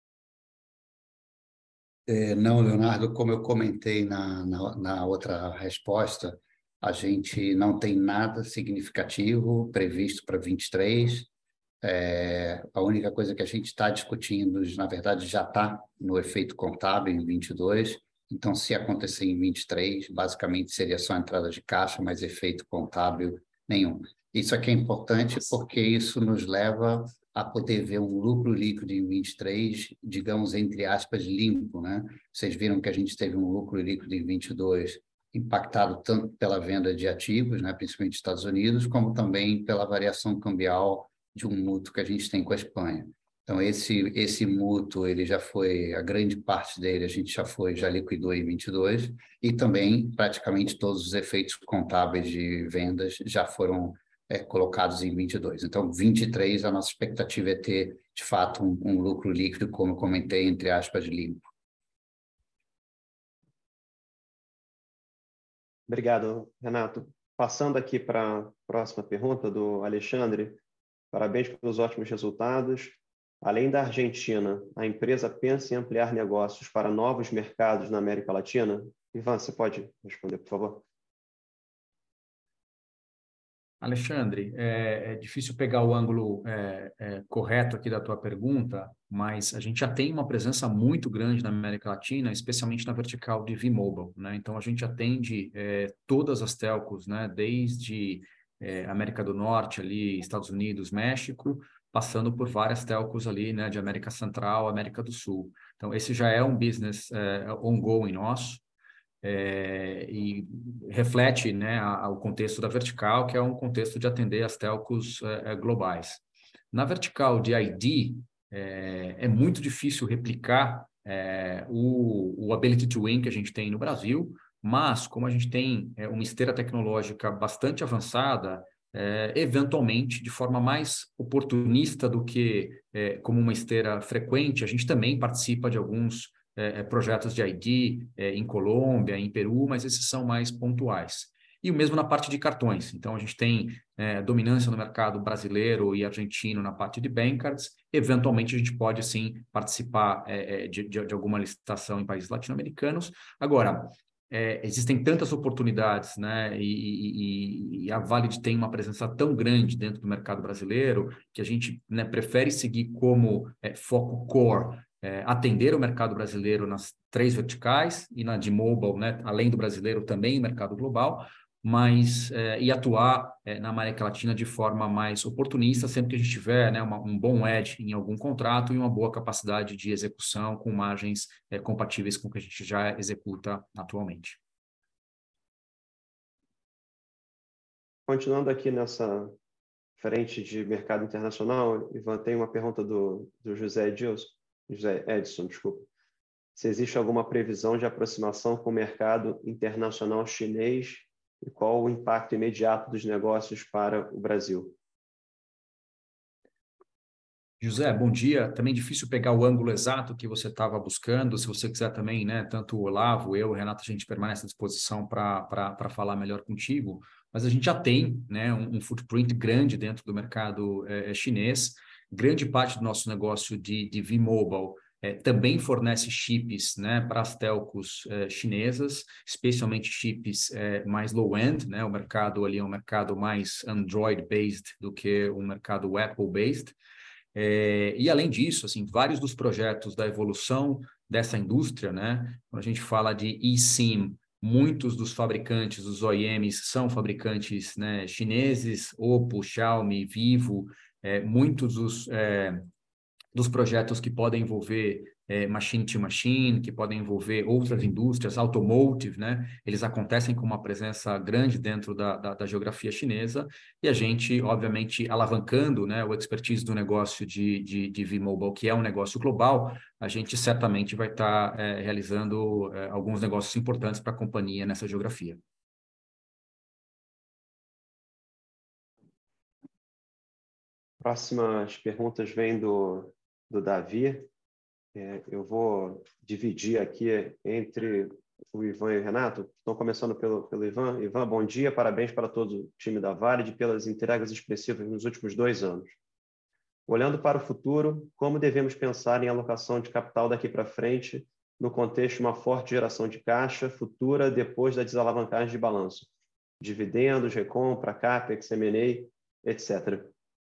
S3: É, não, Leonardo, como eu comentei na, na, na outra resposta, a gente não tem nada significativo previsto para vinte e três. É, a única coisa que a gente está discutindo, na verdade, já está no efeito contábil em vinte e dois. Então, se acontecer em vinte e três, basicamente seria só entrada de caixa, mas efeito contábil nenhum. Isso aqui é importante porque isso nos leva a poder ver um lucro líquido em vinte e três, digamos, entre aspas, limpo, né? Vocês viram que a gente teve um lucro líquido em vinte e dois impactado tanto pela venda de ativos, né, principalmente nos Estados Unidos, como também pela variação cambial de um mútuo que a gente tem com a Espanha. Então, esse, esse mútuo, ele já foi, a grande parte dele a gente já foi, já liquidou em vinte e dois, e também praticamente todos os efeitos contábeis de vendas já foram é, colocados em vinte e dois. Então, vinte e três, a nossa expectativa é ter, de fato, um, um lucro líquido, como eu comentei, entre aspas, limpo.
S4: Obrigado, Renato. Passando aqui para a próxima pergunta do Alexandre. Parabéns pelos ótimos resultados. Além da Argentina, a empresa pensa em ampliar negócios para novos mercados na América Latina? Ivan, você pode responder, por favor?
S5: Alexandre, é, é difícil pegar o ângulo é, é, correto aqui da tua pergunta, mas a gente já tem uma presença muito grande na América Latina, especialmente na vertical de V-Mobile, né? Então, a gente atende é, todas as telcos, né? Desde é, América do Norte, ali, Estados Unidos, México, passando por várias telcos ali, né? De América Central, América do Sul. Então, esse já é um business é, ongoing nosso. É, e reflete, né, a, o contexto da vertical, que é um contexto de atender as telcos é, globais. Na vertical de I D, é, é muito difícil replicar é, o, o ability to win que a gente tem no Brasil, mas como a gente tem é, uma esteira tecnológica bastante avançada, é, eventualmente, de forma mais oportunista do que é, como uma esteira frequente, a gente também participa de alguns É, projetos de I D é, em Colômbia, em Peru, mas esses são mais pontuais. E o mesmo na parte de cartões. Então, a gente tem é, dominância no mercado brasileiro e argentino na parte de bankcards. Eventualmente, a gente pode, sim, participar é, de, de, de alguma licitação em países latino-americanos. Agora, é, existem tantas oportunidades, né? E, e, e a Valid tem uma presença tão grande dentro do mercado brasileiro que a gente, né, prefere seguir como é, foco core É, atender o mercado brasileiro nas três verticais e na de mobile, né, além do brasileiro, também no mercado global, mas é, e atuar é, na América Latina de forma mais oportunista, sempre que a gente tiver, né, uma, um bom edge em algum contrato e uma boa capacidade de execução com margens é, compatíveis com o que a gente já executa atualmente.
S4: Continuando aqui nessa frente de mercado internacional, Ivan, tem uma pergunta do, do José Edilson. José Edson, desculpa. Se existe alguma previsão de aproximação com o mercado internacional chinês e qual o impacto imediato dos negócios para o Brasil?
S5: José, bom dia. Também difícil pegar o ângulo exato que você estava buscando. Se você quiser também, né, tanto o Olavo, eu, o Renato, a gente permanece à disposição para falar melhor contigo. Mas a gente já tem, né, um, um footprint grande dentro do mercado é, chinês. Grande parte do nosso negócio de, de V-Mobile é, também fornece chips, né, para as telcos é, chinesas, especialmente chips é, mais low-end, né? O mercado ali é um mercado mais Android-based do que um mercado Apple-based. É, e, além disso, assim, vários dos projetos da evolução dessa indústria, né, quando a gente fala de eSIM, muitos dos fabricantes, os O E Ms, são fabricantes, né, chineses, Oppo, Xiaomi, Vivo, é, muitos dos, é, dos projetos que podem envolver é, machine to machine, que podem envolver outras indústrias, automotive, né? Eles acontecem com uma presença grande dentro da, da, da geografia chinesa, e a gente, obviamente, alavancando, né, o expertise do negócio de, de, de V-Mobile, que é um negócio global, a gente certamente vai estar é, realizando é, alguns negócios importantes para a companhia nessa geografia.
S4: Próximas perguntas vêm do, do Davi. É, eu vou dividir aqui entre o Ivan e o Renato. Estou começando pelo, pelo Ivan. Ivan, bom dia, parabéns para todo o time da Valid pelas entregas expressivas nos últimos dois anos. Olhando para o futuro, como devemos pensar em alocação de capital daqui para frente, no contexto de uma forte geração de caixa futura depois da desalavancagem de balanço? Dividendos, recompra, CAPEX, M and A, etcétera.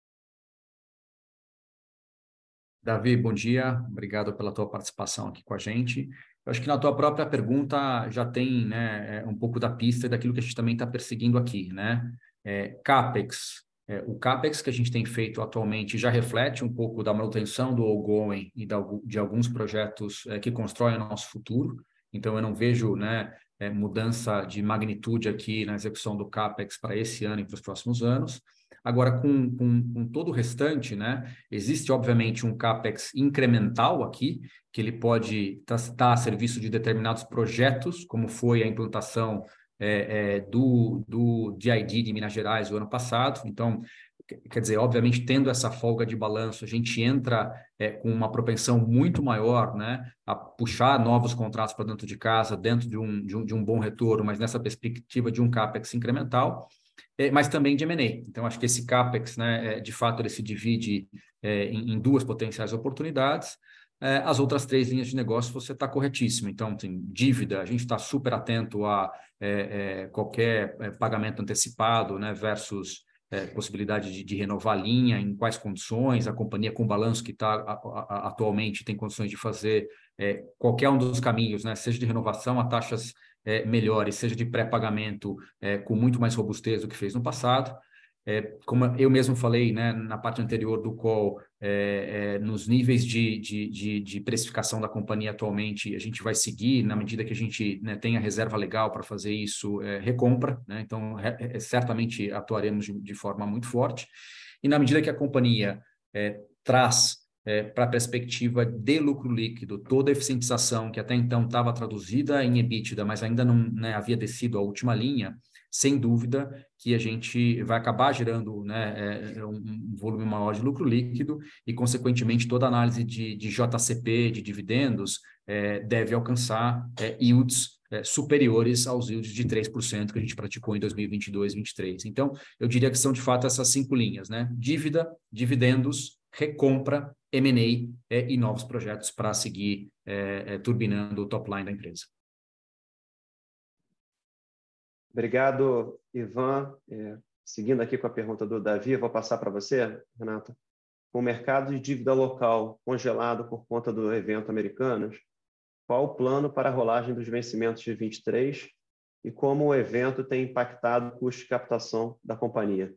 S5: Davi, bom dia. Obrigado pela tua participação aqui com a gente. Eu acho que na tua própria pergunta já tem, né, um pouco da pista daquilo que a gente também está perseguindo aqui, né? É, CAPEX. É, o CAPEX que a gente tem feito atualmente já reflete um pouco da manutenção do ongoing e da, de alguns projetos é, que constroem o nosso futuro. Então, eu não vejo, né, é, mudança de magnitude aqui na execução do CAPEX para esse ano e para os próximos anos. Agora, com, com, com todo o restante, né, existe, obviamente, um CAPEX incremental aqui, que ele pode estar a serviço de determinados projetos, como foi a implantação é, é, do, do D I D de Minas Gerais o ano passado. Então, quer dizer, obviamente, tendo essa folga de balanço, a gente entra é, com uma propensão muito maior, né, a puxar novos contratos para dentro de casa, dentro de um, de um, de um bom retorno, mas nessa perspectiva de um CAPEX incremental, é, mas também de M and A. Então, acho que esse CAPEX, né, é, de fato, ele se divide é, em, em duas potenciais oportunidades. É, as outras três linhas de negócio, você está corretíssimo. Então, tem dívida, a gente está super atento a é, é, qualquer é, pagamento antecipado, né, versus é, possibilidade de, de renovar a linha, em quais condições, a companhia com o balanço que está atualmente tem condições de fazer é, qualquer um dos caminhos, né, seja de renovação a taxas é, melhores, seja de pré-pagamento é, com muito mais robustez do que fez no passado. É, como eu mesmo falei, né, na parte anterior do call, é, é, nos níveis de, de, de, de precificação da companhia atualmente, a gente vai seguir, na medida que a gente, né, tenha reserva legal para fazer isso, é, recompra, né, então é, certamente atuaremos de, de forma muito forte, e na medida que a companhia é, traz é, para a perspectiva de lucro líquido toda a eficientização que até então estava traduzida em EBITDA, mas ainda não, né, havia descido a última linha, sem dúvida que a gente vai acabar gerando, né, é, um volume maior de lucro líquido e, consequentemente, toda análise de, de J C P, de dividendos, é, deve alcançar é, yields é, superiores aos yields de três por cento que a gente praticou em dois mil e vinte e dois, dois mil e vinte e três. Então, eu diria que são, de fato, essas cinco linhas, né? Dívida, dividendos, recompra, M and A é, e novos projetos para seguir é, é, turbinando o top line da empresa.
S4: Obrigado, Ivan. É, seguindo aqui com a pergunta do Davi, vou passar para você, Renato. Com o mercado de dívida local congelado por conta do evento Americanas, qual o plano para a rolagem dos vencimentos de vinte e três e como o evento tem impactado o custo de captação da companhia?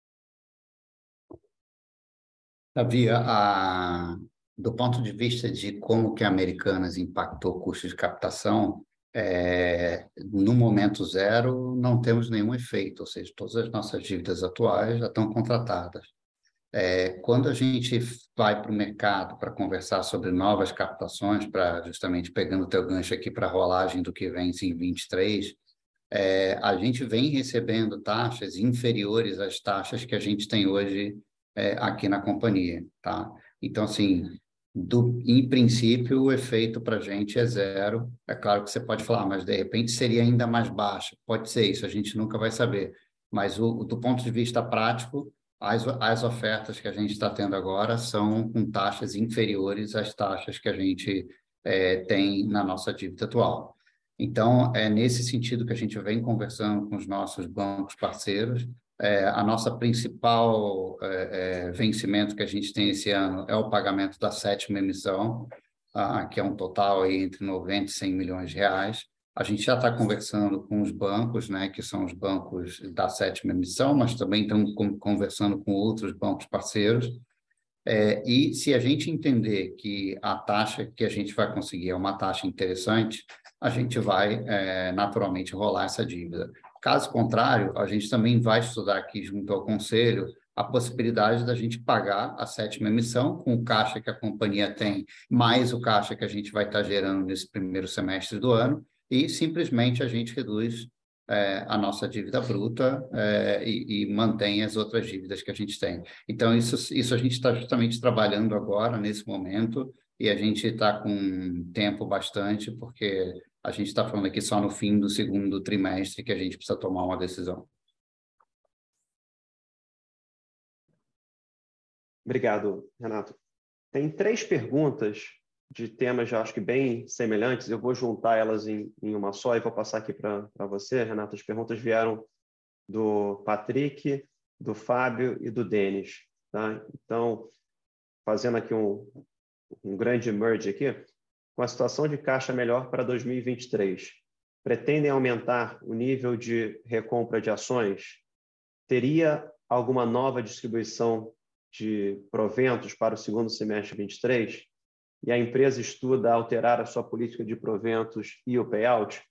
S3: Davi, a, do ponto de vista de como que a Americanas impactou o custo de captação, É, no momento zero, não temos nenhum efeito, ou seja, todas as nossas dívidas atuais já estão contratadas. É, quando a gente vai para o mercado para conversar sobre novas captações, para justamente pegando o teu gancho aqui para a rolagem do que vence em vinte e três, é, a gente vem recebendo taxas inferiores às taxas que a gente tem hoje é, aqui na companhia, tá? Então, assim, Do, em princípio, o efeito para a gente é zero. É claro que você pode falar, mas de repente seria ainda mais baixo. Pode ser isso, a gente nunca vai saber. Mas o, do ponto de vista prático, as, as ofertas que a gente está tendo agora são com taxas inferiores às taxas que a gente é, tem na nossa dívida atual. Então, é nesse sentido que a gente vem conversando com os nossos bancos parceiros. É, a nossa principal é, é, vencimento que a gente tem esse ano é o pagamento da sétima emissão, ah, que é um total aí entre noventa e cem milhões de reais. A gente já está conversando com os bancos, né, que são os bancos da sétima emissão, mas também estamos conversando com outros bancos parceiros. É, e se a gente entender que a taxa que a gente vai conseguir é uma taxa interessante, a gente vai é, naturalmente rolar essa dívida. Caso contrário, a gente também vai estudar aqui junto ao Conselho a possibilidade da gente pagar a sétima emissão com o caixa que a companhia tem, mais o caixa que a gente vai estar gerando nesse primeiro semestre do ano, e simplesmente a gente reduz é, a nossa dívida bruta é, e, e mantém as outras dívidas que a gente tem. Então, isso, isso a gente está justamente trabalhando agora, nesse momento, e a gente está com tempo bastante, porque a gente está falando aqui só no fim do segundo trimestre que a gente precisa tomar uma decisão.
S4: Obrigado, Renato. Tem três perguntas de temas, já acho que bem semelhantes. Eu vou juntar elas em, em uma só e vou passar aqui para você, Renato. As perguntas vieram do Patrick, do Fábio e do Denis. Tá? Então, fazendo aqui um, um grande merge aqui, com a situação de caixa melhor para dois mil e vinte e três, pretendem aumentar o nível de recompra de ações? Teria alguma nova distribuição de proventos para o segundo semestre de vinte e três? E a empresa estuda alterar a sua política de proventos e o payout?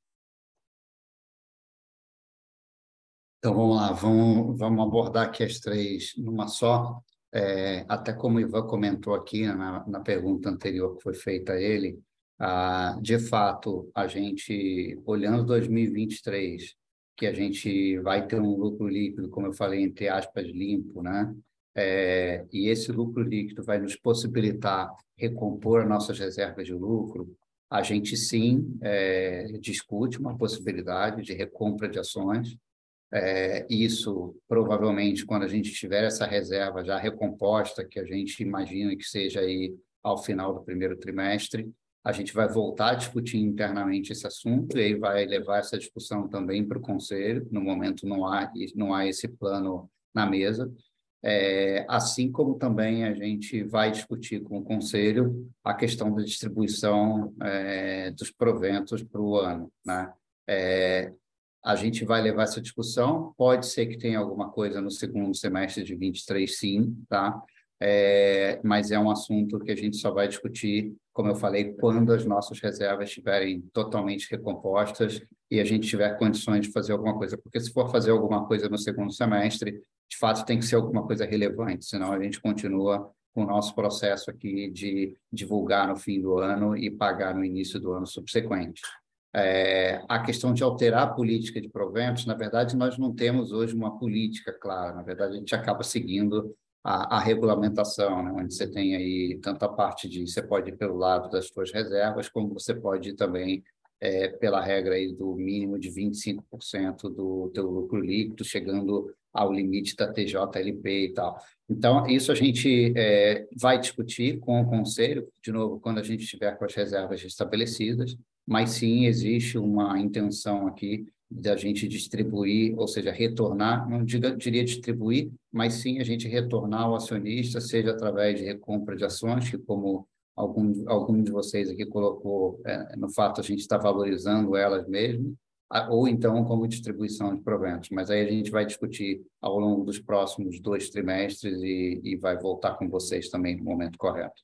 S3: Então, vamos lá, vamos, vamos abordar aqui as três numa só. É, até como o Ivan comentou aqui na, na pergunta anterior que foi feita a ele, ah, de fato, a gente, olhando dois mil e vinte e três, que a gente vai ter um lucro líquido, como eu falei, entre aspas, limpo, né? É, e esse lucro líquido vai nos possibilitar recompor as nossas reservas de lucro, a gente sim é, discute uma possibilidade de recompra de ações. É, isso, provavelmente, quando a gente tiver essa reserva já recomposta, que a gente imagina que seja aí ao final do primeiro trimestre, a gente vai voltar a discutir internamente esse assunto e aí vai levar essa discussão também para o Conselho. No momento não há, não há esse plano na mesa. É, assim como também a gente vai discutir com o Conselho a questão da distribuição é, dos proventos para o ano, né? É, a gente vai levar essa discussão, pode ser que tenha alguma coisa no segundo semestre de vinte e três, sim, tá? É, mas é um assunto que a gente só vai discutir, como eu falei, quando as nossas reservas estiverem totalmente recompostas e a gente tiver condições de fazer alguma coisa. Porque se for fazer alguma coisa no segundo semestre, de fato tem que ser alguma coisa relevante, senão a gente continua com o nosso processo aqui de divulgar no fim do ano e pagar no início do ano subsequente. É, a questão de alterar a política de proventos, na verdade, nós não temos hoje uma política clara. Na verdade, a gente acaba seguindo a, a regulamentação, né? Onde você tem aí tanta parte de... Você pode ir pelo lado das suas reservas, como você pode ir também é, pela regra aí do mínimo de vinte e cinco por cento do teu lucro líquido, chegando ao limite da T J L P e tal. Então, isso a gente é, vai discutir com o Conselho, de novo, quando a gente estiver com as reservas estabelecidas, mas sim existe uma intenção aqui da gente distribuir, ou seja, retornar, não diga, diria distribuir, mas sim a gente retornar ao acionista, seja através de recompra de ações, que como algum, algum de vocês aqui colocou, é, no fato a gente está valorizando elas mesmo, ou então como distribuição de proventos. Mas aí a gente vai discutir ao longo dos próximos dois trimestres e, e vai voltar com vocês também no momento correto.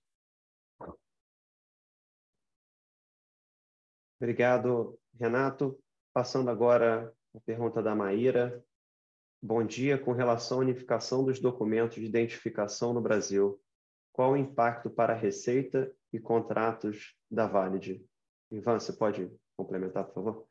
S4: Obrigado, Renato. Passando agora a pergunta da Maíra. Bom dia. Com relação à unificação dos documentos de identificação no Brasil, qual o impacto para a Receita e contratos da Valid? Ivan, você pode complementar, por favor?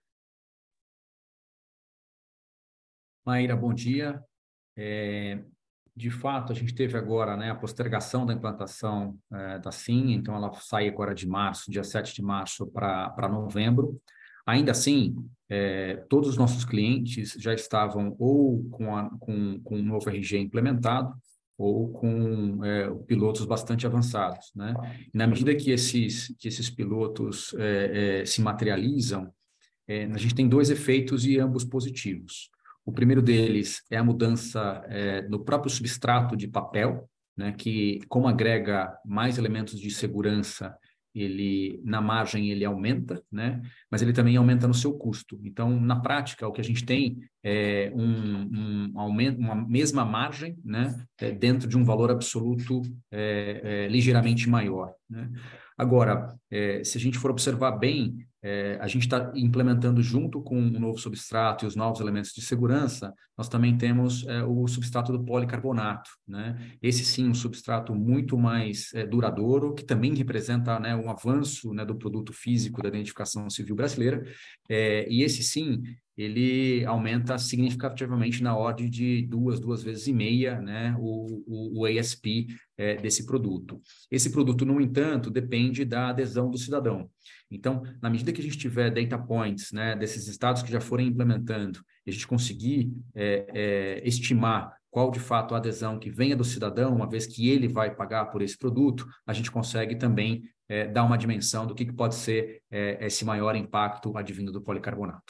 S5: Maíra, bom dia. É, de fato, a gente teve agora, né, a postergação da implantação é, da SIM, então ela sai agora de março, dia sete de março, para novembro. Ainda assim, é, todos os nossos clientes já estavam ou com, a, com, com um novo R G implementado ou com é, pilotos bastante avançados, né? E na medida que esses, que esses pilotos é, é, se materializam, é, a gente tem dois efeitos e ambos positivos. O primeiro deles é a mudança é, no próprio substrato de papel, né, que, como agrega mais elementos de segurança, ele na margem ele aumenta, né? Mas ele também aumenta no seu custo. Então, na prática, o que a gente tem é um, um aumento, uma mesma margem, né? É, dentro de um valor absoluto é, é, ligeiramente maior, né? Agora, é, se a gente for observar bem, é, a gente está implementando junto com o novo substrato e os novos elementos de segurança, nós também temos é, o substrato do policarbonato, né? Esse sim, um substrato muito mais é, duradouro, que também representa, né, um avanço, né, do produto físico da identificação civil brasileira, é, e esse sim, ele aumenta significativamente na ordem de duas, duas vezes e meia, né, o, o, o A S P é, desse produto. Esse produto, no entanto, depende da adesão do cidadão. Então, na medida que a gente tiver data points, né, desses estados que já forem implementando, e a gente conseguir é, é, estimar qual de fato a adesão que venha do cidadão, uma vez que ele vai pagar por esse produto, a gente consegue também é, dar uma dimensão do que, que pode ser é, esse maior impacto advindo do policarbonato.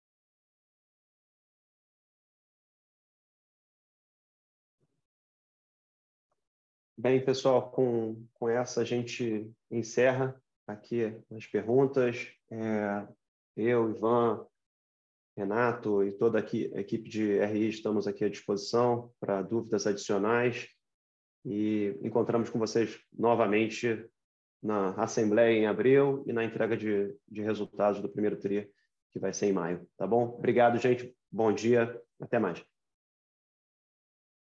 S4: Bem, pessoal, com, com essa a gente encerra aqui as perguntas. É, eu, Ivan, Renato e toda aqui, a equipe de R I estamos aqui à disposição para dúvidas adicionais e encontramos com vocês novamente na Assembleia em abril e na entrega de, de resultados do primeiro tri, que vai ser em maio. Tá bom? Obrigado, gente. Bom dia. Até mais.